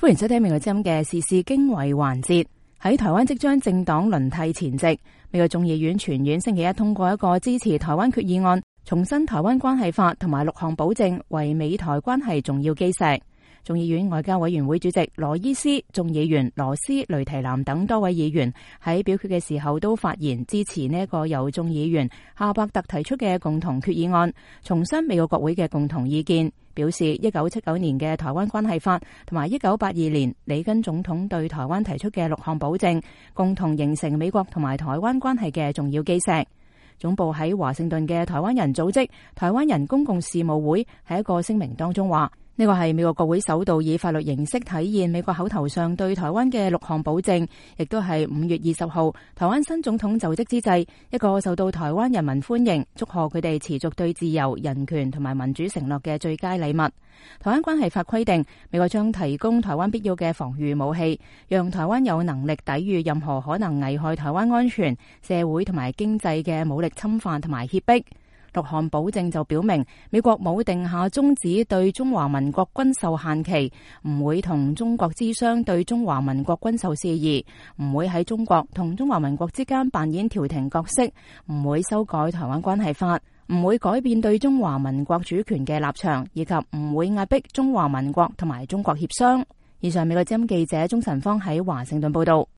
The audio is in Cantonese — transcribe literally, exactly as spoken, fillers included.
歡迎收聽美國之音嘅時事經緯環節。喺台灣即將政黨輪替前夕，美國眾議院全院星期一通過一個支持台灣決議案，重申台灣關係法同埋六項保證為美台關係重要基石。眾議院外交委員會主席羅伊斯、眾議員羅斯、雷提南等多位議員喺表決嘅時候都發言支持呢一個由眾議員夏伯特提出嘅共同決議案，重申美國國會嘅共同意見，表示一九七九年嘅台灣關係法同埋一九八二年里根總統對台灣提出嘅六項保證，共同形成美國同埋台灣關係嘅重要基石。總部喺華盛頓嘅台灣人組織台灣人公共事務會喺一個聲明當中話，呢個係美國國會首度以法律形式體現美國口頭上對台灣嘅六項保證，亦都係五月二十號台灣新總統就職之際一個受到台灣人民歡迎，祝賀佢哋持續對自由、人權同埋民主承諾嘅最佳禮物。台灣關係法規定，美國將提供台灣必要嘅防禦武器，讓台灣有能力抵禦任何可能危害台灣安全、社會同埋經濟嘅武力侵犯同埋脅迫。六項保證就表明，美國冇定下終止對中華民國軍售限期，唔會同中國諮商對中華民國軍售事宜，唔會喺中國同中華民國之間扮演調停角色，唔會修改台灣關係法，唔會改變對中華民國主權嘅立場，以及唔會壓迫中華民國同埋中國協商。以上美國之音記者鍾晨芳喺華盛頓報道。